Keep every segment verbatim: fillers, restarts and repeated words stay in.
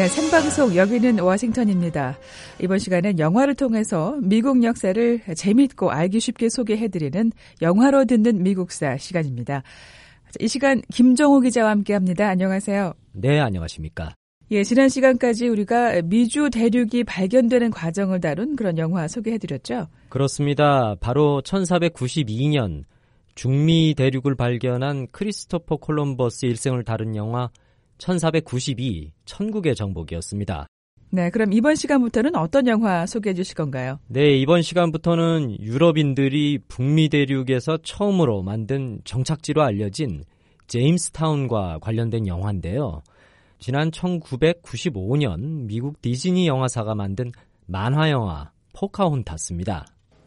네, 생방송 여기는 워싱턴입니다. 이번 시간엔 영화를 통해서 미국 역사를 재미있고 알기 쉽게 소개해드리는 영화로 듣는 미국사 시간입니다. 이 시간 김정호 기자와 함께합니다. 안녕하세요. 네, 안녕하십니까. 예, 지난 시간까지 우리가 미주 대륙이 발견되는 과정을 다룬 그런 영화 소개해드렸죠? 그렇습니다. 바로 천사백구십이 년 중미 대륙을 발견한 크리스토퍼 콜럼버스 일생을 다룬 영화 천사백구십이 천국의 정복이었습니다. 네, 그럼 이번 시간부터는 어떤 영화 소개해 주실 건가요? 네, 이번 시간부터는 유럽인들이 북미 대륙에서 처음으로 만든 정착지로 알려진 제임스타운과 관련된 영화인데요. 지난 천구백구십오 년 미국 디즈니 영화사가 만든 만화 영화 포카혼타스입니다.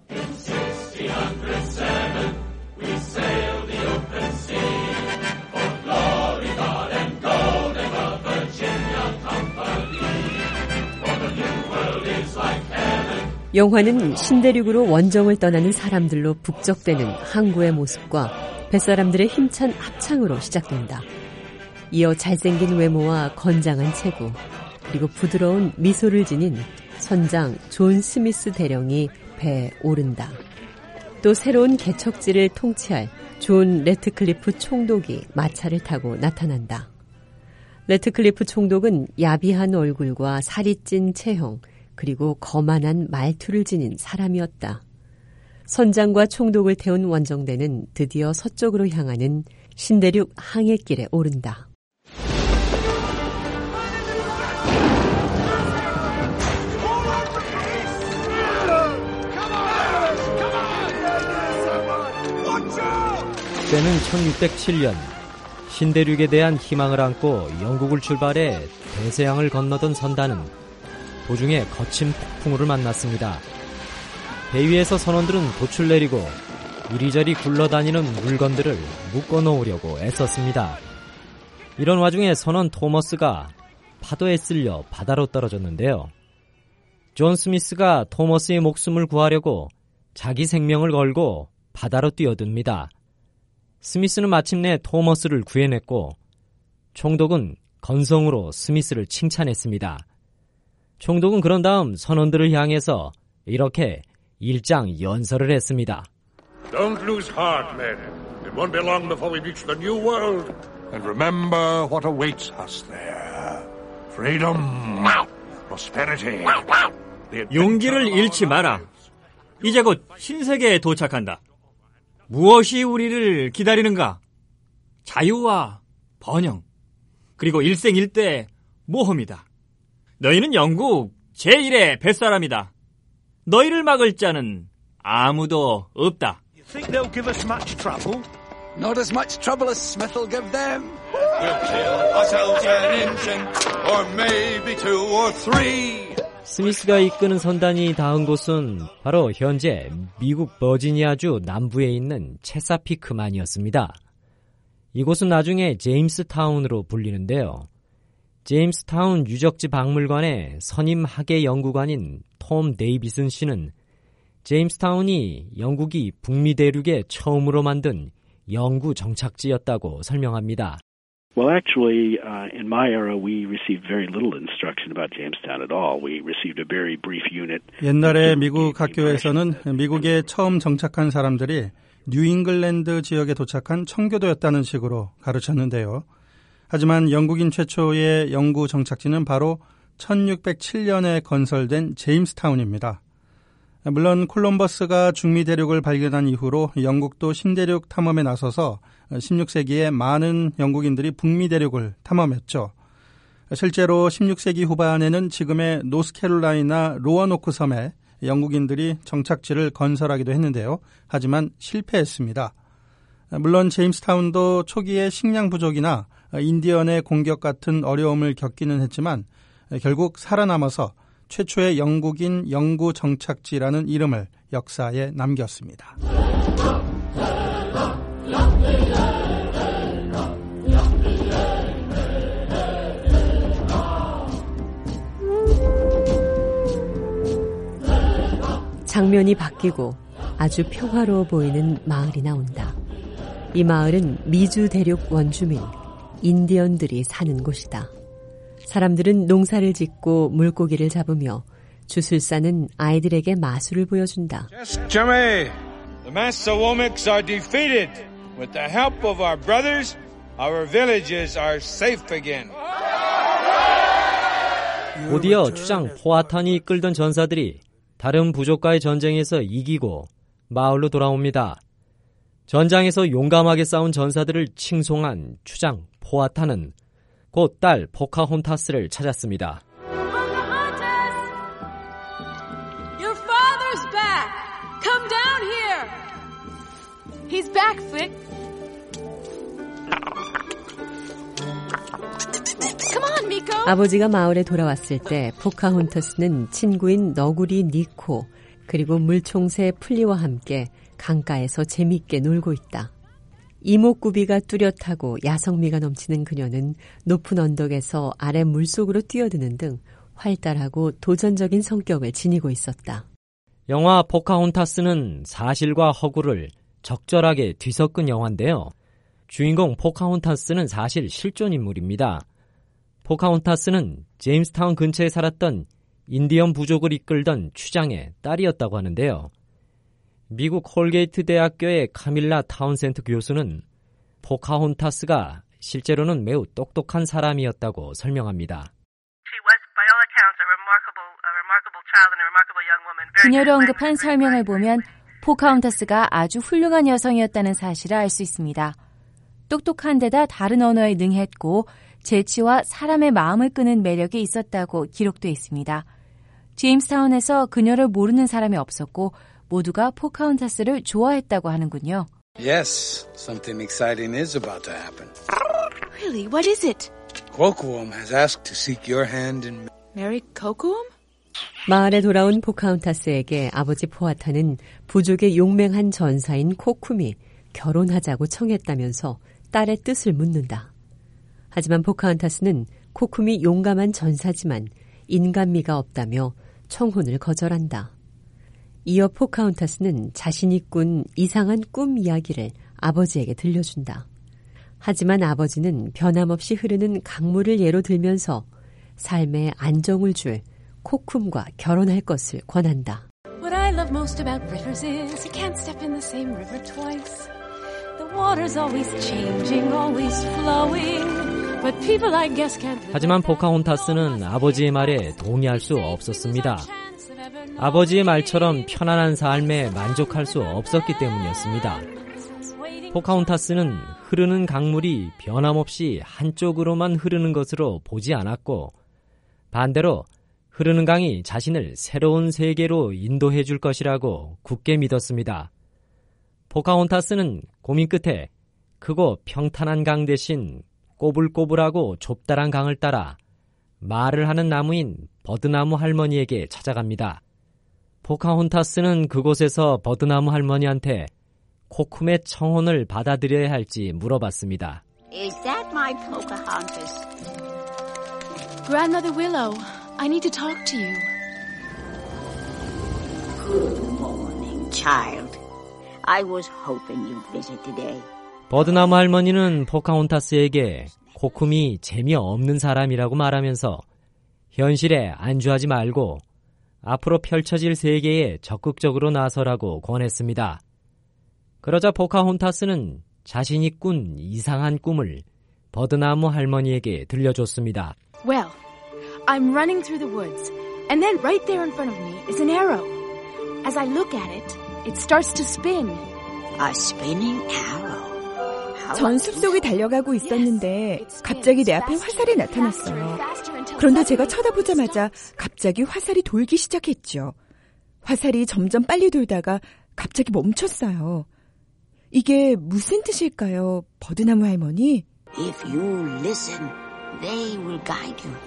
영화는 신대륙으로 원정을 떠나는 사람들로 북적대는 항구의 모습과 뱃사람들의 힘찬 합창으로 시작된다. 이어 잘생긴 외모와 건장한 체구, 그리고 부드러운 미소를 지닌 선장 존 스미스 대령이 배에 오른다. 또 새로운 개척지를 통치할 존 레트클리프 총독이 마차를 타고 나타난다. 레트클리프 총독은 야비한 얼굴과 살이 찐 체형, 그리고 거만한 말투를 지닌 사람이었다. 선장과 총독을 태운 원정대는 드디어 서쪽으로 향하는 신대륙 항해길에 오른다. 때는 천육백칠 년 신대륙에 대한 희망을 안고 영국을 출발해 대서양을 건너던 선단은 도중에 거친 폭풍우를 만났습니다. 배 위에서 선원들은 돛을 내리고 이리저리 굴러다니는 물건들을 묶어놓으려고 애썼습니다. 이런 와중에 선원 토머스가 파도에 쓸려 바다로 떨어졌는데요. 존 스미스가 토머스의 목숨을 구하려고 자기 생명을 걸고 바다로 뛰어듭니다. 스미스는 마침내 토머스를 구해냈고 총독은 건성으로 스미스를 칭찬했습니다. 총독은 그런 다음 선원들을 향해서 이렇게 일장 연설을 했습니다. Don't lose heart, men. It won't be long before we reach the new world. And remember what awaits us there. Freedom, prosperity. 용기를 잃지 마라. 이제 곧 신세계에 도착한다. 무엇이 우리를 기다리는가? 자유와 번영, 그리고 일생일대 모험이다. 너희는 영국 제일의 뱃사람이다. 너희를 막을 자는 아무도 없다. You think they'll give us much trouble? Not as much trouble as Smith'll give them. We'll kill ourselves an engine, or maybe two or three. 스미스가 이끄는 선단이 닿은 곳은 바로 현재 미국 버지니아주 남부에 있는 체사피크만이었습니다. 이곳은 나중에 제임스타운으로 불리는데요. 제임스타운 유적지 박물관의 선임 학예 연구관인 톰 데이비슨 씨는 제임스타운이 영국이 북미 대륙에 처음으로 만든 영구 정착지였다고 설명합니다. Well, actually, uh, in my era, we received very little instruction about Jamestown at all. We received a very brief unit. 옛날에 미국 학교에서는 미국에 처음 정착한 사람들이 뉴잉글랜드 지역에 도착한 청교도였다는 식으로 가르쳤는데요. 하지만 영국인 최초의 영구 정착지는 바로 천육백칠 년에 건설된 제임스타운입니다. 물론 콜럼버스가 중미 대륙을 발견한 이후로 영국도 신대륙 탐험에 나서서 십육 세기에 많은 영국인들이 북미 대륙을 탐험했죠. 실제로 십육 세기 후반에는 지금의 노스캐롤라이나 로어노크 섬에 영국인들이 정착지를 건설하기도 했는데요. 하지만 실패했습니다. 물론 제임스타운도 초기에 식량 부족이나 인디언의 공격 같은 어려움을 겪기는 했지만 결국 살아남아서 최초의 영국인 영구 정착지라는 이름을 역사에 남겼습니다. 장면이 바뀌고 아주 평화로워 보이는 마을이 나온다. 이 마을은 미주 대륙 원주민, 인디언들이 사는 곳이다. 사람들은 농사를 짓고 물고기를 잡으며 주술사는 아이들에게 마술을 보여준다. Jimmy, the Massawomics are defeated. With the help of our brothers, our villages are safe again. 곧이어 추장 포아탄이 이끌던 전사들이 다른 부족과의 전쟁에서 이기고 마을로 돌아옵니다. 전장에서 용감하게 싸운 전사들을 칭송한 추장 포아탄은 곧 딸 포카혼타스를 찾았습니다. Your father's back. Come down here. He's back, Flick. Come on, Miko. 아버지가 마을에 돌아왔을 때 포카혼타스는 친구인 너구리 니코 그리고 물총새 플리와 함께 강가에서 재밌게 놀고 있다. 이목구비가 뚜렷하고 야성미가 넘치는 그녀는 높은 언덕에서 아래 물속으로 뛰어드는 등 활달하고 도전적인 성격을 지니고 있었다. 영화 포카혼타스는 사실과 허구를 적절하게 뒤섞은 영화인데요. 주인공 포카혼타스는 사실 실존 인물입니다. 포카혼타스는 제임스타운 근처에 살았던 인디언 부족을 이끌던 추장의 딸이었다고 하는데요. 미국 콜게이트 대학교의 카밀라 타운센트 교수는 포카혼타스가 실제로는 매우 똑똑한 사람이었다고 설명합니다. 그녀를 언급한 설명을 보면 포카혼타스가 아주 훌륭한 여성이었다는 사실을 알 수 있습니다. 똑똑한 데다 다른 언어에 능했고 재치와 사람의 마음을 끄는 매력이 있었다고 기록되어 있습니다. 제임스타운에서 그녀를 모르는 사람이 없었고 모두가 포카혼타스를 좋아했다고 하는군요. Yes, something exciting is about to happen. Really? What is it? Kocoum has asked to seek your hand in Marry Kocoum? 마을에 돌아온 포카혼타스에게 아버지 포아탄은 부족의 용맹한 전사인 코쿰이 결혼하자고 청했다면서 딸의 뜻을 묻는다. 하지만 포카혼타스는 코쿰이 용감한 전사지만 인간미가 없다며 청혼을 거절한다. 이어 포카혼타스는 자신이 꾼 이상한 꿈 이야기를 아버지에게 들려준다. 하지만 아버지는 변함없이 흐르는 강물을 예로 들면서 삶에 안정을 줄 코쿰과 결혼할 것을 권한다. What I love most about rivers is you can't step in the same river twice. The water's always changing, always flowing. But people I guess can't live. 하지만 포카혼타스는 아버지의 말에 동의할 수 없었습니다. 아버지의 말처럼 편안한 삶에 만족할 수 없었기 때문이었습니다. 포카혼타스는 흐르는 강물이 변함없이 한쪽으로만 흐르는 것으로 보지 않았고 반대로 흐르는 강이 자신을 새로운 세계로 인도해 줄 것이라고 굳게 믿었습니다. 포카혼타스는 고민 끝에 크고 평탄한 강 대신 꼬불꼬불하고 좁다란 강을 따라 말을 하는 나무인 버드나무 할머니에게 찾아갑니다. 포카혼타스는 그곳에서 버드나무 할머니한테 코쿰의 청혼을 받아들여야 할지 물어봤습니다. Is that my Pocahontas? Grandmother Willow, I need to talk to you. Good morning, child. I was hoping you'd visit today. 버드나무 할머니는 포카혼타스에게 코쿰이 재미없는 사람이라고 말하면서 현실에 안주하지 말고 앞으로 펼쳐질 세계에 적극적으로 나서라고 권했습니다. 그러자 포카혼타스는 자신이 꾼 이상한 꿈을 버드나무 할머니에게 들려줬습니다. Well, I'm running through the woods, and then right there in front of me is an arrow. As I look at it, it starts to spin. A spinning arrow. 전 숲속에 달려가고 있었는데 갑자기 내 앞에 화살이 나타났어요. 그런데 제가 쳐다보자마자 갑자기 화살이 돌기 시작했죠. 화살이 점점 빨리 돌다가 갑자기 멈췄어요. 이게 무슨 뜻일까요, 버드나무 할머니? If you listen, they will guide you.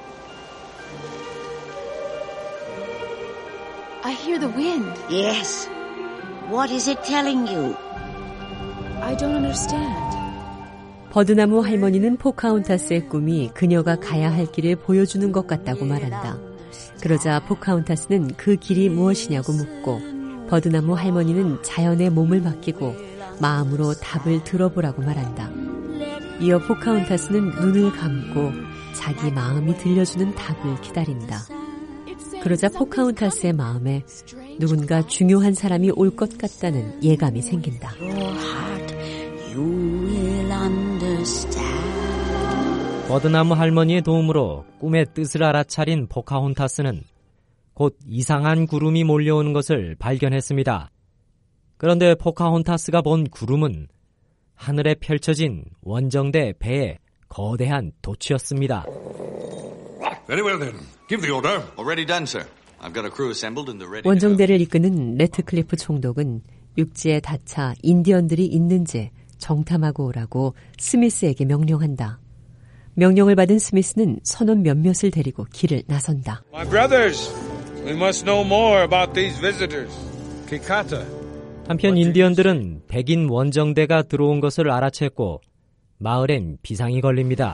I hear the wind. Yes. What is it telling you? I don't understand. 버드나무 할머니는 포카혼타스의 꿈이 그녀가 가야 할 길을 보여주는 것 같다고 말한다. 그러자 포카혼타스는 그 길이 무엇이냐고 묻고 버드나무 할머니는 자연의 몸을 맡기고 마음으로 답을 들어보라고 말한다. 이어 포카혼타스는 눈을 감고 자기 마음이 들려주는 답을 기다린다. 그러자 포카혼타스의 마음에 누군가 중요한 사람이 올 것 같다는 예감이 생긴다. 버드나무 할머니의 도움으로 꿈의 뜻을 알아차린 포카혼타스는 곧 이상한 구름이 몰려오는 것을 발견했습니다. 그런데 포카혼타스가 본 구름은 하늘에 펼쳐진 원정대 배의 거대한 돛이었습니다. Very well then. Give the order. Already done, sir. I've got a crew assembled and they're ready. 원정대를 이끄는 레트클리프 총독은 육지에 닫혀 인디언들이 있는지 정탐하고 오라고 스미스에게 명령한다. 명령을 받은 스미스는 선원 몇몇을 데리고 길을 나선다. My brothers, we must know more about these visitors. Kikata. 한편 인디언들은 백인 원정대가 들어온 것을 알아챘고 마을엔 비상이 걸립니다.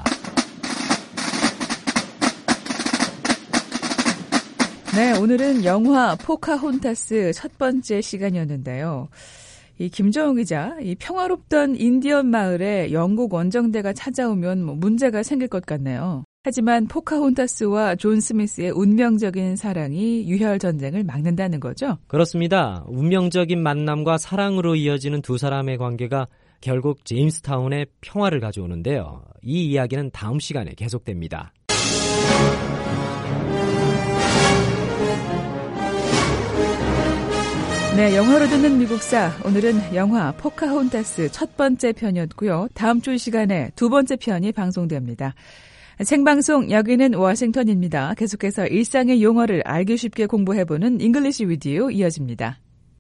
네, 오늘은 영화 포카혼타스 첫 번째 시간이었는데요. 이 김정우 기자, 이 평화롭던 인디언 마을에 영국 원정대가 찾아오면 뭐 문제가 생길 것 같네요. 하지만 포카혼타스와 존 스미스의 운명적인 사랑이 유혈 전쟁을 막는다는 거죠? 그렇습니다. 운명적인 만남과 사랑으로 이어지는 두 사람의 관계가 결국 제임스타운에 평화를 가져오는데요. 이 이야기는 다음 시간에 계속됩니다. 네, 영화로 듣는 미국사. 오늘은 영화 포카혼타스 첫 번째 편이었고요. 다음 주 시간에 두 번째 편이 방송됩니다. 생방송 여기는 워싱턴입니다. 계속해서 일상의 용어를 알기 쉽게 공부해보는 잉글리시 위디오 이어집니다.